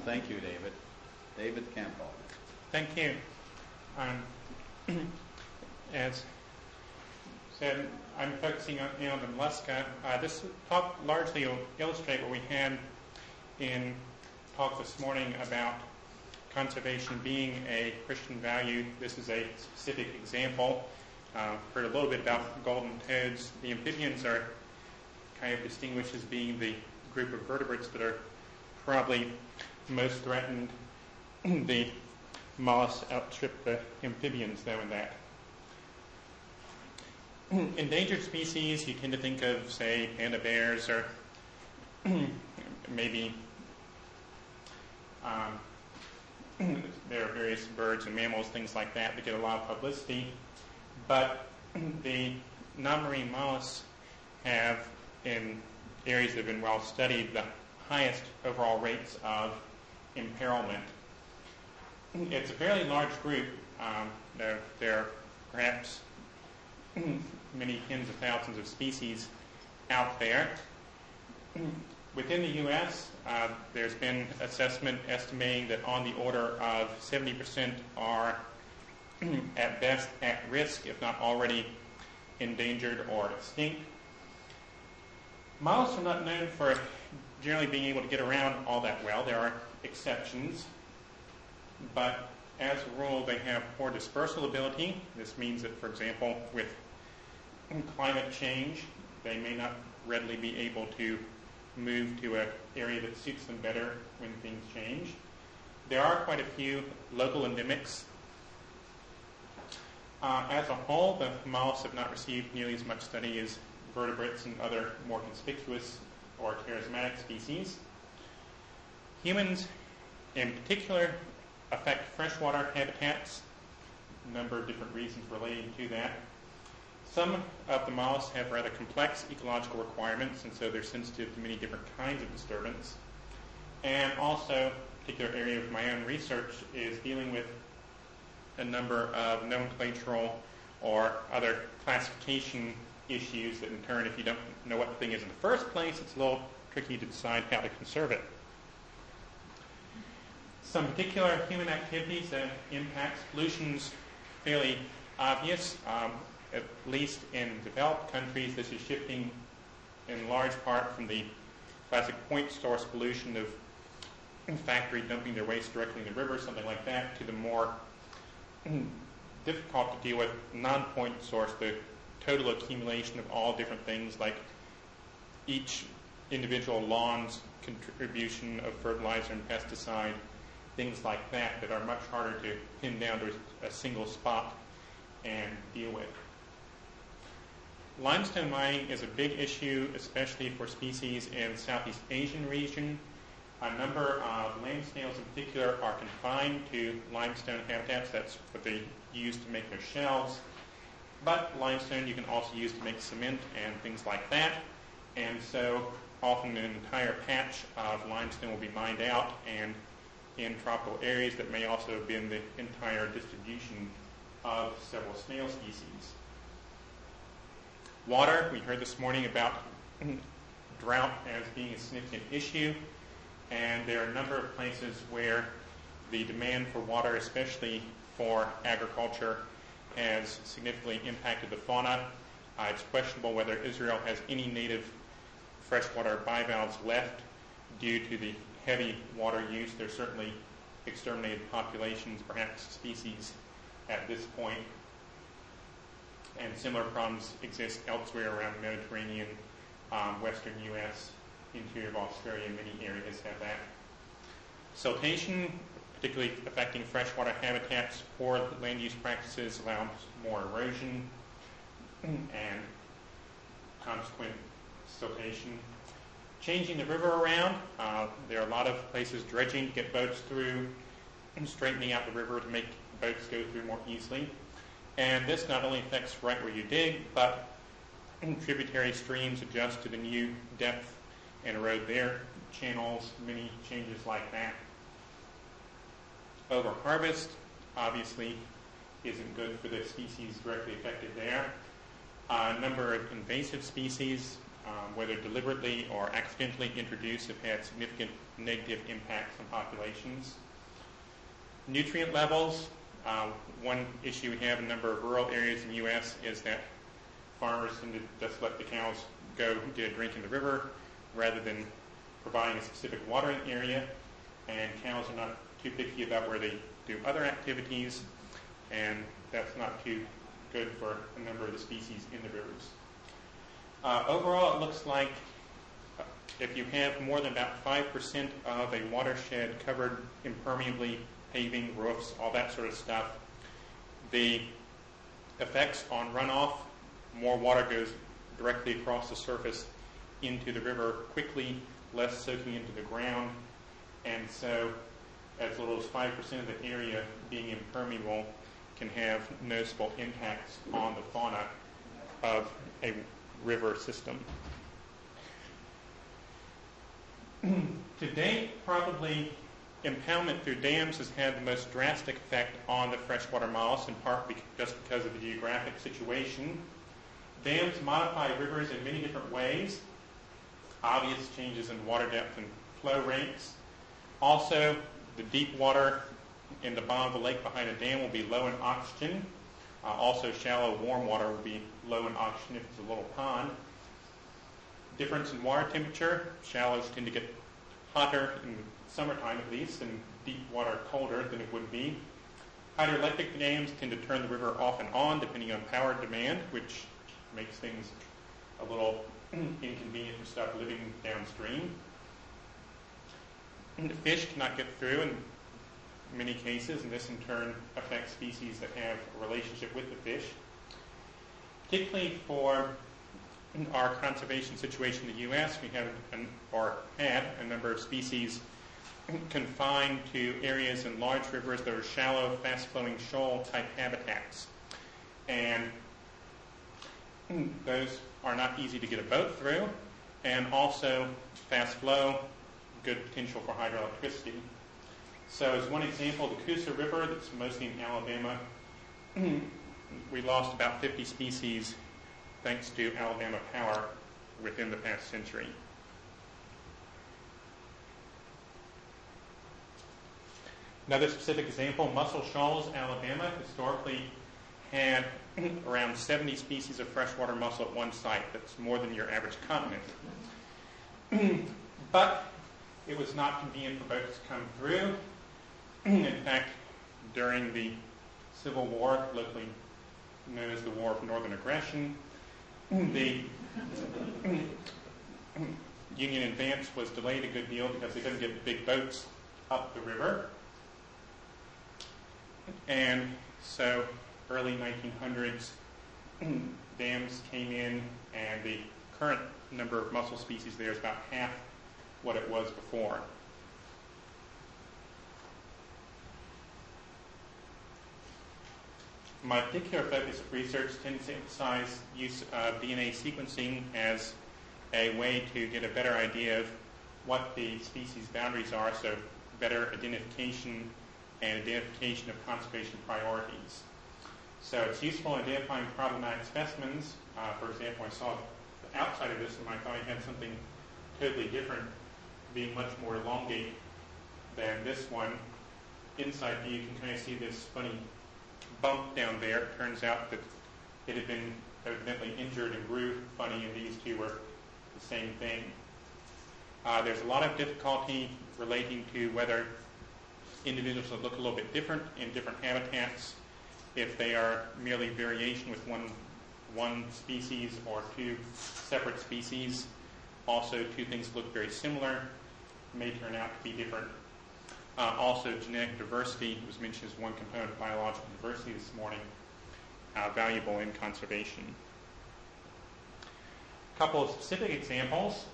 Thank you, David. David Campbell. Thank you. As said, I'm focusing on the mollusca. This talk largely will illustrate what we had in talk this morning about conservation being a Christian value. This is a specific example. Heard a little bit about golden toads. The amphibians are kind of distinguished as being the group of vertebrates that are probably most threatened. The mollusks outstrip the amphibians, though, in that. Endangered species, you tend to think of, say, panda bears or maybe there are various birds and mammals, things like that get a lot of publicity. But the non-marine mollusks have, in areas that have been well studied, the highest overall rates of imperilment. It's a fairly large group. There are perhaps many tens of thousands of species out there. Within the U.S., there's been assessment estimating that on the order of 70% are at best at risk, if not already endangered or extinct. Mollusks are not known for generally being able to get around all that well. There are exceptions, but as a rule, they have poor dispersal ability. This means that, for example, with climate change, they may not readily be able to move to an area that suits them better when things change. There are quite a few local endemics. As a whole, the mollusks have not received nearly as much study as vertebrates and other more conspicuous or charismatic species. Humans, in particular, affect freshwater habitats. A number of different reasons relating to that. Some of the mollusks have rather complex ecological requirements, and so they're sensitive to many different kinds of disturbance. And also, a particular area of my own research is dealing with a number of nomenclatural or other classification issues that, in turn, if you don't know what the thing is in the first place, it's a little tricky to decide how to conserve it. Some particular human activities that impacts pollution's fairly obvious. At least in developed countries, this is shifting in large part from the classic point source pollution of factory dumping their waste directly in the river, something like that, to the more difficult to deal with non-point source, the total accumulation of all different things like each individual lawn's contribution of fertilizer and pesticide, things like that that are much harder to pin down to a single spot and deal with. Limestone mining is a big issue, especially for species in the Southeast Asian region. A number of land snails in particular are confined to limestone habitats. That's what they use to make their shells. But limestone you can also use to make cement and things like that. And so often an entire patch of limestone will be mined out, and in tropical areas that may also have been the entire distribution of several snail species. Water, we heard this morning about drought as being a significant issue, and there are a number of places where the demand for water, especially for agriculture, has significantly impacted the fauna. It's questionable whether Israel has any native freshwater bivalves left due to the heavy water use. There's certainly exterminated populations, perhaps species, at this point. And similar problems exist elsewhere around the Mediterranean, western U.S., interior of Australia, many areas have that. Siltation, particularly affecting freshwater habitats, poor land use practices allow more erosion and consequent siltation. Changing the river around, there are a lot of places dredging to get boats through, and straightening out the river to make boats go through more easily. And this not only affects right where you dig, but tributary streams adjust to the new depth and erode their channels, many changes like that. Overharvest, obviously, isn't good for the species directly affected there. A number of invasive species whether deliberately or accidentally introduced, have had significant negative impacts on populations. Nutrient levels. One issue we have in a number of rural areas in the U.S. is that farmers tend to just let the cows go get a drink in the river rather than providing a specific watering area, and cows are not too picky about where they do other activities, and that's not too good for a number of the species in the rivers. Overall, it looks like if you have more than about 5% of a watershed covered impermeably, paving, roofs, all that sort of stuff, the effects on runoff, more water goes directly across the surface into the river quickly, less soaking into the ground, and so as little as 5% of the area being impermeable can have noticeable impacts on the fauna of a river system. To date, probably impoundment through dams has had the most drastic effect on the freshwater mollusk, in part just because of the geographic situation. Dams modify rivers in many different ways. Obvious changes in water depth and flow rates. Also, the deep water in the bottom of the lake behind a dam will be low in oxygen. Also, shallow warm water will be low in oxygen if it's a little pond. Difference in water temperature. Shallows tend to get hotter in summertime at least, and deep water colder than it would be. Hydroelectric dams tend to turn the river off and on depending on power demand, which makes things a little inconvenient for stuff living downstream. The fish cannot get through in many cases, and this in turn affects species that have a relationship with the fish. Particularly for our conservation situation in the U.S., we have had a number of species confined to areas in large rivers that are shallow, fast-flowing shoal-type habitats. And those are not easy to get a boat through, and also fast flow, good potential for hydroelectricity. So as one example, the Coosa River, that's mostly in Alabama, we lost about 50 species thanks to Alabama Power within the past century. Another specific example, Muscle Shoals, Alabama, historically had around 70 species of freshwater mussel at one site. That's more than your average continent. But it was not convenient for boats to come through. In fact, during the Civil War, locally known as the War of Northern Aggression, the Union advance was delayed a good deal because they couldn't get big boats up the river. And so early 1900s, dams came in, and the current number of mussel species there is about half what it was before. My particular focus of research tends to emphasize use of DNA sequencing as a way to get a better idea of what the species boundaries are, so better identification and identification of conservation priorities. So it's useful in identifying problematic specimens. For example, I saw the outside of this and I thought I had something totally different, being much more elongate than this one. Inside view, you can kind of see this funny bump down there. It turns out that it had been evidently injured and grew funny, and these two were the same thing. There's a lot of difficulty relating to whether individuals will look a little bit different in different habitats, if they are merely variation with one species or two separate species. Also, two things look very similar may turn out to be different. Also, genetic diversity was mentioned as one component of biological diversity this morning, valuable in conservation. A couple of specific examples.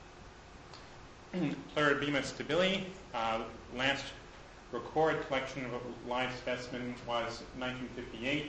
Pleurodema stabili, last recorded collection of a live specimen was 1958.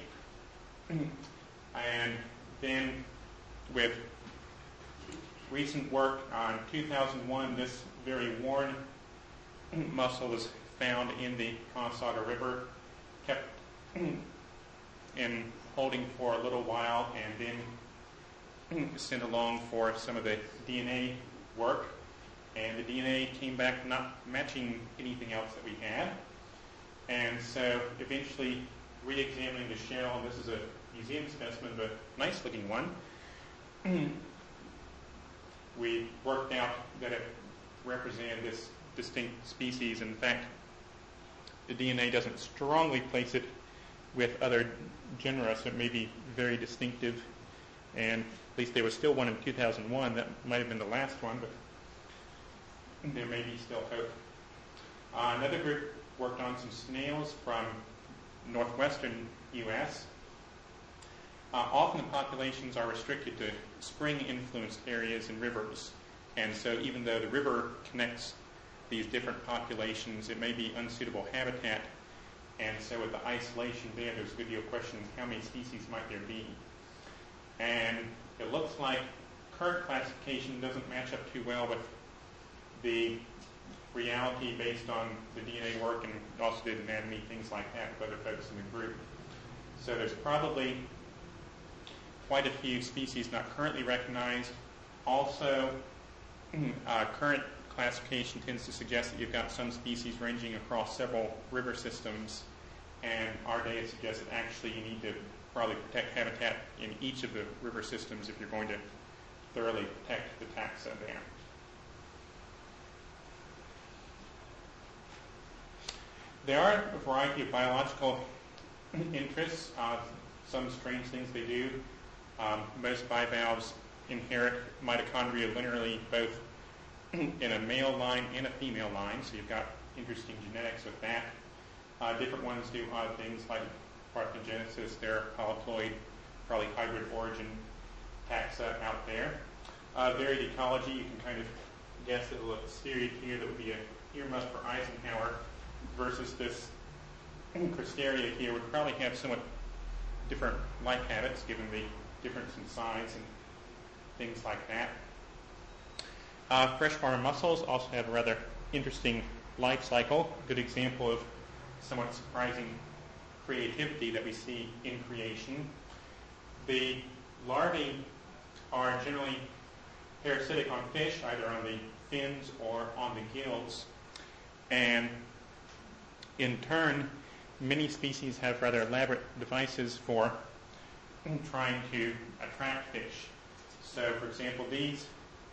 And then with recent work on 2001, this very worn mussel was found in the Conasauga River, kept in holding for a little while, and then sent along for some of the DNA work, and the DNA came back not matching anything else that we had. And so eventually re-examining the shell, and this is a museum specimen, but nice looking one, we worked out that it represented this distinct species. In fact, the DNA doesn't strongly place it with other genera, so it may be very distinctive. And at least there was still one in 2001. That might have been the last one, but there may be still hope. Another group worked on some snails from northwestern U.S. Often the populations are restricted to spring-influenced areas and rivers. And so even though the river connects these different populations, it may be unsuitable habitat. And so with the isolation there's a video question, how many species might there be? And it looks like current classification doesn't match up too well with the reality based on the DNA work, and also did anatomy, things like that, with other folks in the group. So there's probably quite a few species not currently recognized. Also, current classification tends to suggest that you've got some species ranging across several river systems, and our data suggests that actually you need to probably protect habitat in each of the river systems if you're going to thoroughly protect the taxa there. There are a variety of biological interests, some strange things they do. Most bivalves inherit mitochondria linearly, both in a male line and a female line, so you've got interesting genetics with that. Different ones do odd things like parthenogenesis. There are polyploid, probably hybrid origin taxa out there. Varied ecology, you can kind of guess that a little stereotype here that would be an earmuff for Eisenhower, versus this Cristeria here would probably have somewhat different life habits given the difference in size and things like that. Freshwater mussels also have a rather interesting life cycle. A good example of somewhat surprising creativity that we see in creation. The larvae are generally parasitic on fish, either on the fins or on the gills. And in turn, many species have rather elaborate devices for trying to attract fish. So, for example, these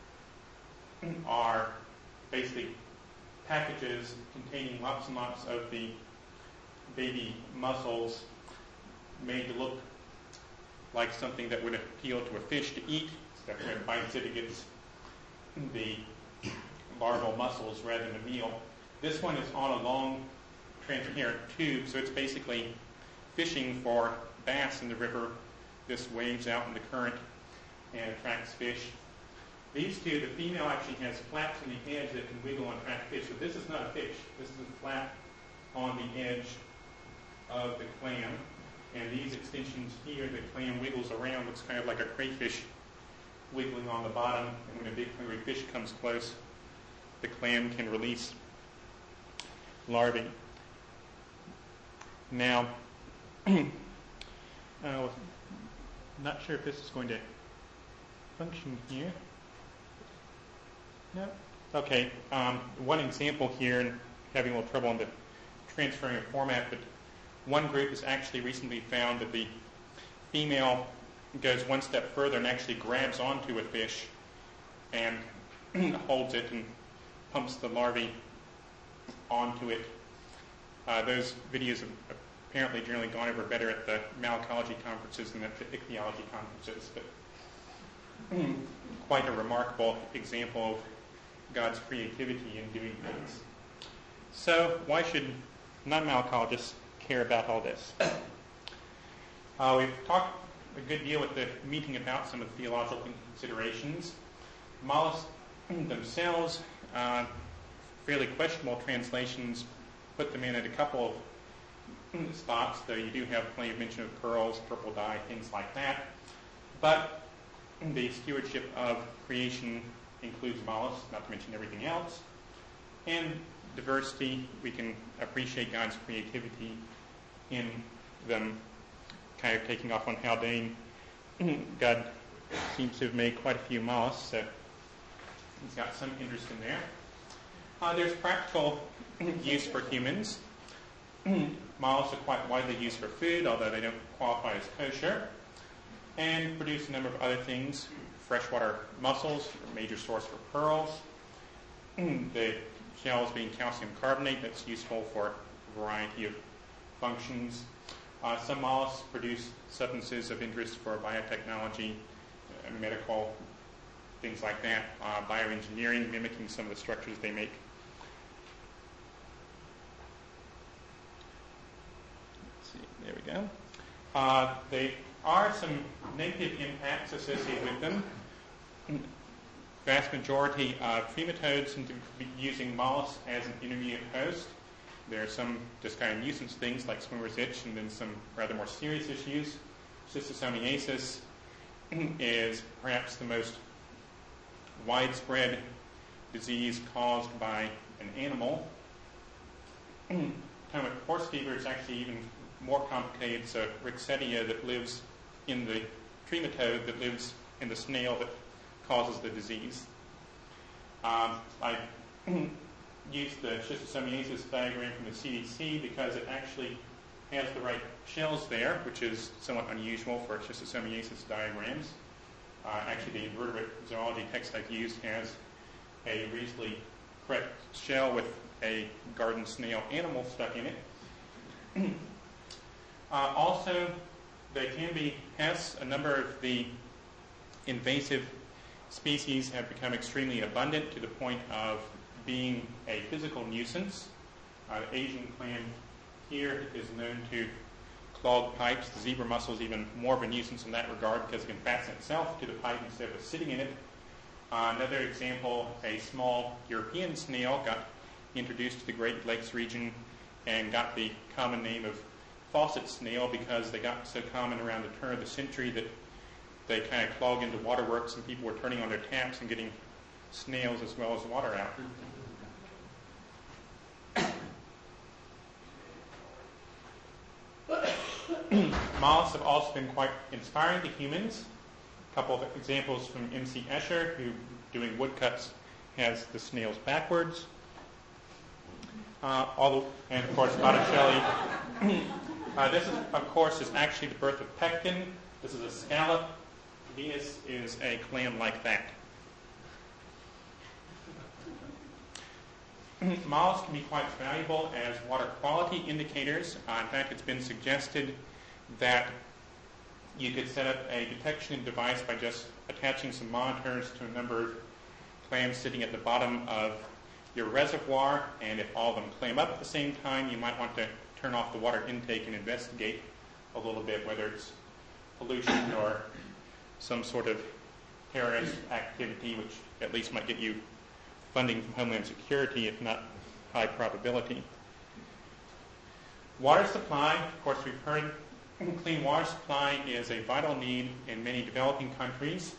are basically packages containing lots and lots of the baby mussels made to look like something that would appeal to a fish to eat. So when it bites it, it gets the larval mussels rather than a meal. This one is on a long transparent tube, so it's basically fishing for bass in the river. This waves out in the current and attracts fish. These two, the female actually has flaps on the edge that can wiggle and attract fish. So this is not a fish. This is a flap on the edge of the clam. And these extensions here, the clam wiggles around, looks kind of like a crayfish wiggling on the bottom. And when a big hungry fish comes close, the clam can release larvae. Now, not sure if this is going to function here. No? Okay. One example here, and having a little trouble in the transferring of format, but one group has actually recently found that the female goes one step further and actually grabs onto a fish and holds it and pumps the larvae onto it. Those videos have apparently generally gone over better at the malacology conferences than at the ichthyology conferences, but quite a remarkable example of God's creativity in doing things. So why should non-malacologists care about all this? We've talked a good deal at the meeting about some of the theological considerations. Mollusks themselves, fairly questionable translations put them in at a couple of spots, though you do have plenty of mention of pearls, purple dye, things like that. But the stewardship of creation includes mollusks, not to mention everything else. And diversity, we can appreciate God's creativity in them. Kind of taking off on Haldane, God seems to have made quite a few mollusks, so he's got some interest in there. There's practical use for humans. Mollusks are quite widely used for food, although they don't qualify as kosher, and produce a number of other things. Freshwater mussels are a major source for pearls. The shells being calcium carbonate, that's useful for a variety of functions. Some mollusks produce substances of interest for biotechnology, medical, things like that, bioengineering, mimicking some of the structures they make. Let's see, there we go. There are some negative impacts associated with them. Vast majority of nematodes seem to be using mollusks as an intermediate host. There are some just kind of nuisance things like swimmer's itch, and then some rather more serious issues. Schistosomiasis is perhaps the most widespread disease caused by an animal. Ptomac horse fever is actually even more complicated. It's a Rickettsia that lives in the trematode that lives in the snail that causes the disease. I used the schistosomiasis diagram from the CDC because it actually has the right shells there, which is somewhat unusual for schistosomiasis diagrams. Actually, the invertebrate zoology text I've used has a reasonably correct shell with a garden snail animal stuck in it. Also, they can be pests. A number of the invasive species have become extremely abundant to the point of being a physical nuisance. The Asian clam here is known to clog pipes. The zebra mussel is even more of a nuisance in that regard because it can fasten itself to the pipe instead of sitting in it. Another example, a small European snail got introduced to the Great Lakes region and got the common name of faucet snail because they got so common around the turn of the century that they kind of clog into waterworks and people were turning on their taps and getting snails as well as water out. Mollusks have also been quite inspiring to humans. A couple of examples from M.C. Escher, who, doing woodcuts, has the snails backwards. And of course, Botticelli. This, of course, is actually the birth of pecten. This is a scallop. Venus is a clam like that. Mollusks can be quite valuable as water quality indicators. In fact, it's been suggested that you could set up a detection device by just attaching some monitors to a number of clams sitting at the bottom of your reservoir, and if all of them clam up at the same time, you might want to turn off the water intake and investigate a little bit whether it's pollution or some sort of terrorist activity, which at least might get you funding from Homeland Security, if not high probability. Water supply, of course, we've heard clean water supply is a vital need in many developing countries.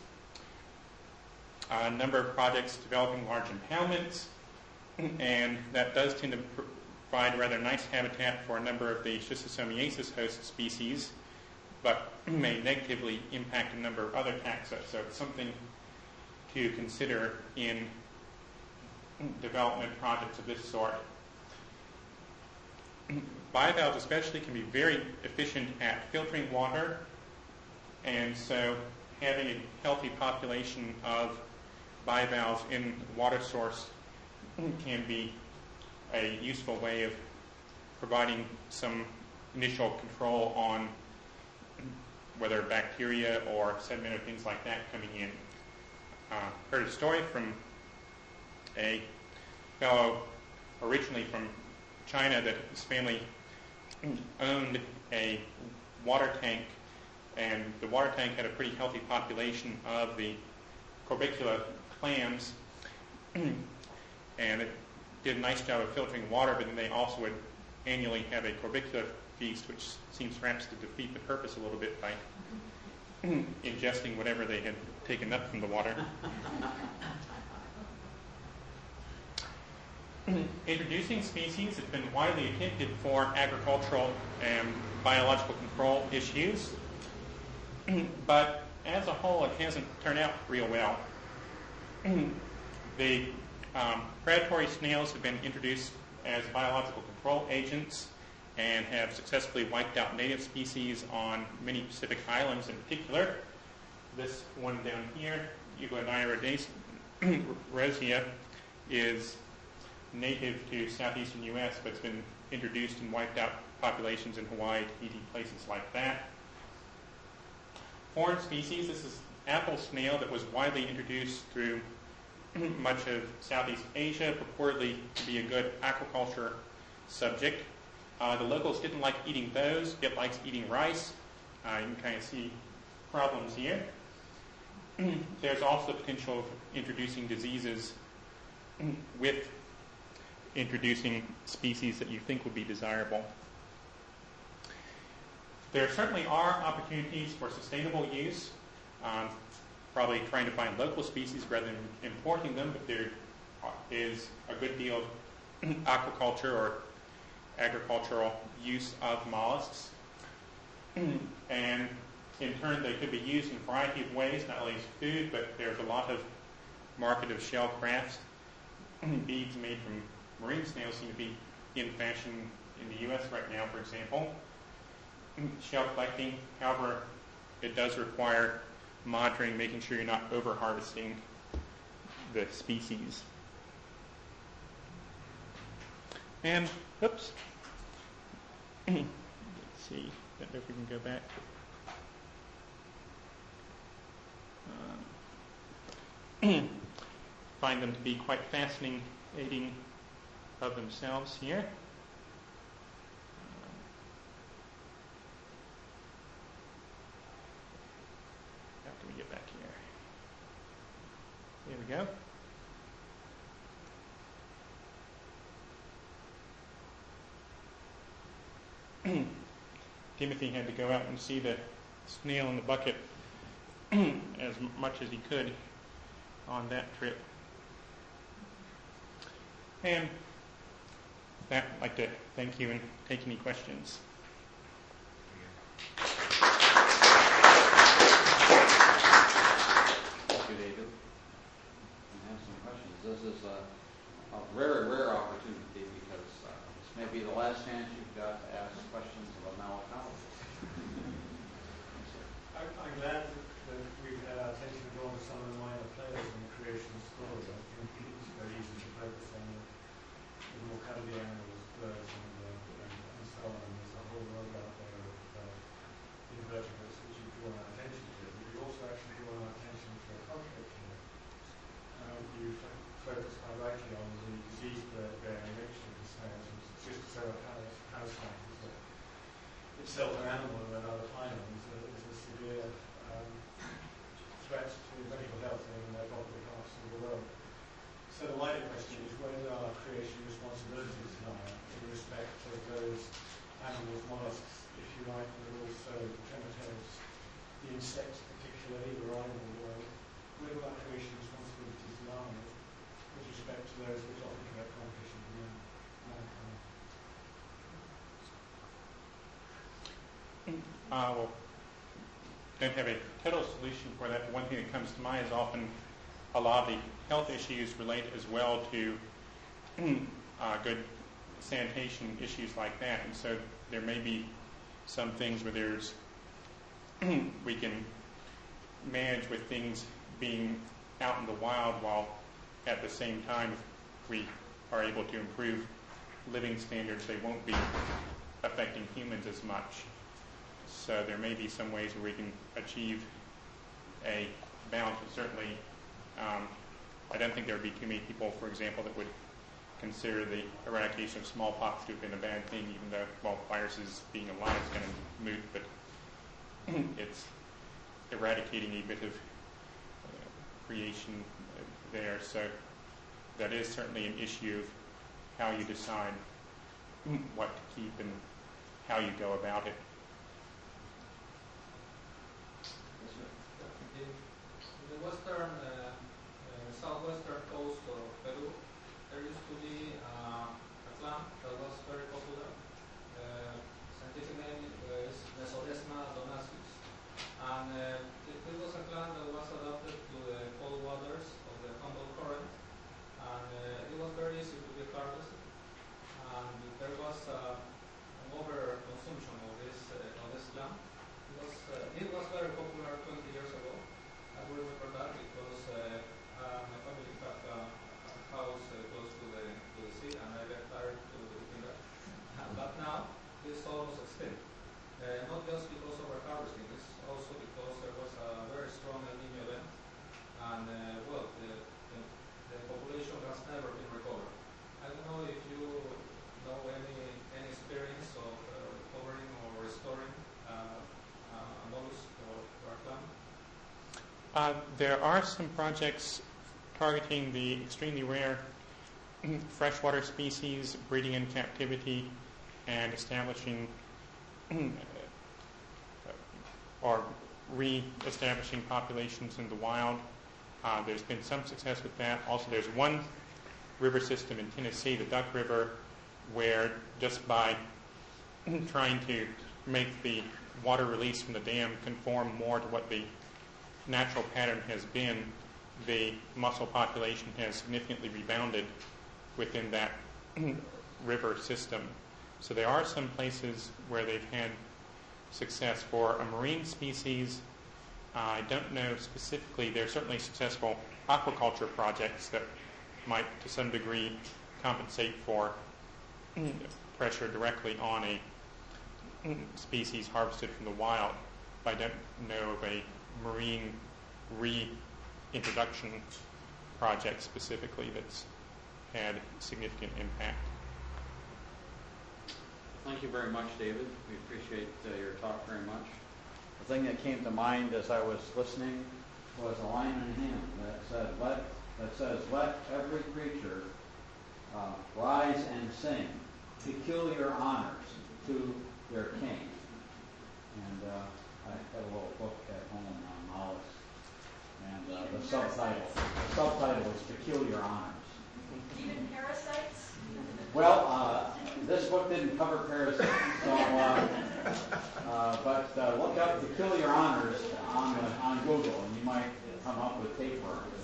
A number of projects developing large impoundments, and that does tend to provide rather nice habitat for a number of the schistosomiasis host species, but may negatively impact a number of other taxa. So it's something to consider in development projects of this sort. Bivalves especially can be very efficient at filtering water, and so having a healthy population of bivalves in the water source can be a useful way of providing some initial control on whether bacteria or sediment or things like that coming in. Heard a story from a fellow originally from China that his family owned a water tank, and the water tank had a pretty healthy population of the Corbicula clams, and it did a nice job of filtering water, but then they also would annually have a Corbicula feast, which seems perhaps to defeat the purpose a little bit by ingesting whatever they had taken up from the water. Introducing species have been widely attempted for agricultural and biological control issues, but as a whole, it hasn't turned out real well. The predatory snails have been introduced as biological control agents and have successfully wiped out native species on many Pacific islands in particular. This one down here, Eugleniera rosea, is native to southeastern U.S., but it's been introduced and wiped out populations in Hawaii, Tahiti, places like that. Foreign species, this is apple snail that was widely introduced through much of Southeast Asia, purportedly to be a good aquaculture subject. The locals didn't like eating those. It likes eating rice. You can kind of see problems here. There's also potential of introducing diseases with introducing species that you think would be desirable. There certainly are opportunities for sustainable use, probably trying to find local species rather than importing them, but there is a good deal of aquaculture or agricultural use of mollusks. And in turn, they could be used in a variety of ways, not only as food, but there's a lot of market of shell crafts. Beads made from marine snails seem to be in fashion in the U.S. right now, for example. Shell collecting, however, it does require monitoring, making sure you're not over-harvesting the species. And, oops. Let's see, I don't know if we can go back. Find them to be quite fascinating of themselves here. How can we get back here? There we go. Timothy had to go out and see the snail in the bucket as much as he could on that trip. And with that, I'd like to thank you and take any questions. Thank you, David. I have some questions. This is a very rare opportunity because this may be the last chance you've got to ask questions of a malacologist. I'm glad that we've had our attention drawn to some of the minor players in the creation story. I think it's very easy to focus on the mortality animals, birds, and so on. There's a whole world out there of invertebrates which you've drawn our attention to. But you've also actually drawn our attention to a conflict here. You focus quite rightly on the disease-bearing nature of the snails, and Schistocerca parasite is itself an animal and another final is a severe threat to medical health in tropical parts of the world. So the wider question is, where do our creation responsibilities lie in respect of those animals, mollusks, if you like, but also the trematodes, the insects particularly, the animal world? Where do our creation responsibilities lie with respect to those which often get competition from mankind? Well, don't have a total solution for that. One thing that comes to mind is often a lot of the health issues relate as well to good sanitation issues like that. And so there may be some things where there's we can manage with things being out in the wild, while at the same time, if we are able to improve living standards, they won't be affecting humans as much. So there may be some ways where we can achieve a balance, but certainly I don't think there would be too many people, for example, that would consider the eradication of smallpox to have been a bad thing, even though, well, viruses being alive is kind of moot, but it's eradicating a bit of creation there. So that is certainly an issue of how you decide what to keep and how you go about it. In the western, southwestern coast of Peru, there used to be a plant that was very popular. Scientific name is Mesodesma donacius. And it was a There are some projects targeting the extremely rare freshwater species, breeding in captivity, and establishing or re-establishing populations in the wild. There's been some success with that. Also, there's one river system in Tennessee, the Duck River, where just by trying to make the water release from the dam conform more to what the natural pattern has been, the mussel population has significantly rebounded within that river system. So there are some places where they've had success. For a marine species, I don't know specifically. There are certainly successful aquaculture projects that might to some degree compensate for pressure directly on a species harvested from the wild. But I don't know of a marine reintroduction project specifically that's had significant impact. Thank you very much, David. We appreciate your talk very much. The thing that came to mind as I was listening was a line in a hymn that says, "Let every creature rise and sing peculiar honors to their king." And I have a little book at home on mollusks, and the subtitle is "Peculiar Honors." Even parasites? Well, this book didn't cover parasites, so but look up "Peculiar Honors" on Google, and you might come up with tapeworms.